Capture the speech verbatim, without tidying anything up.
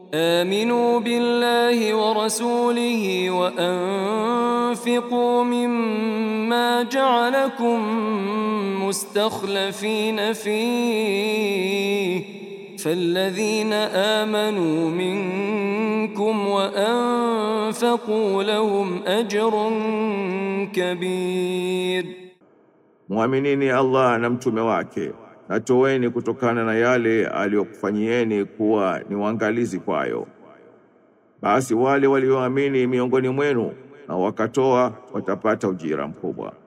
آمنوا بالله ورسوله وأنفقوا مما جعلكم مستخلفين فيه فالذين آمنوا منكم وأنفقوا لهم أجر كبير. Muaminini Allah na mtume wake, na toweni kutokana na yale aliyokufanyieni kuwa ni waangalizi kwayo. Basi wale walioamini miongoni mwenu na wakatoa watapata ujira mkubwa.